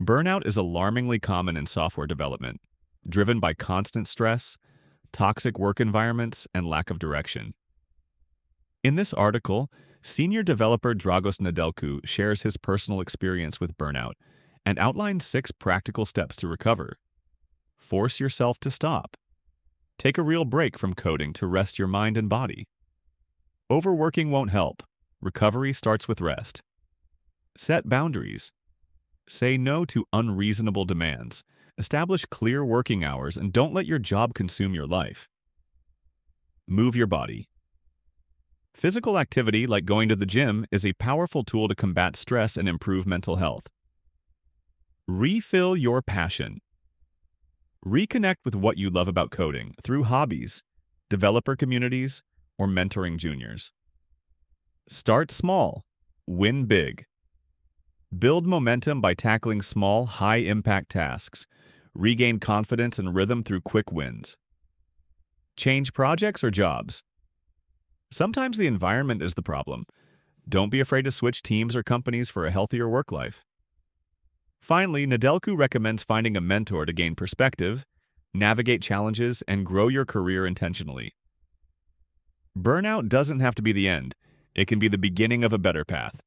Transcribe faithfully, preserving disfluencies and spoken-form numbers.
Burnout is alarmingly common in software development, driven by constant stress, toxic work environments, and lack of direction. In this article, senior developer Dragos Nedelcu shares his personal experience with burnout and outlines six practical steps to recover. Force yourself to stop. Take a real break from coding to rest your mind and body. Overworking won't help. Recovery starts with rest. Set boundaries. Say no to unreasonable demands. Establish clear working hours and don't let your job consume your life. Move your body. Physical activity like going to the gym is a powerful tool to combat stress and improve mental health. Refill your passion. Reconnect with what you love about coding through hobbies, developer communities, or mentoring juniors. Start small. Win big. Build momentum by tackling small, high-impact tasks. Regain confidence and rhythm through quick wins. Change projects or jobs. Sometimes the environment is the problem. Don't be afraid to switch teams or companies for a healthier work life. Finally, Nedelcu recommends finding a mentor to gain perspective, navigate challenges, and grow your career intentionally. Burnout doesn't have to be the end. It can be the beginning of a better path.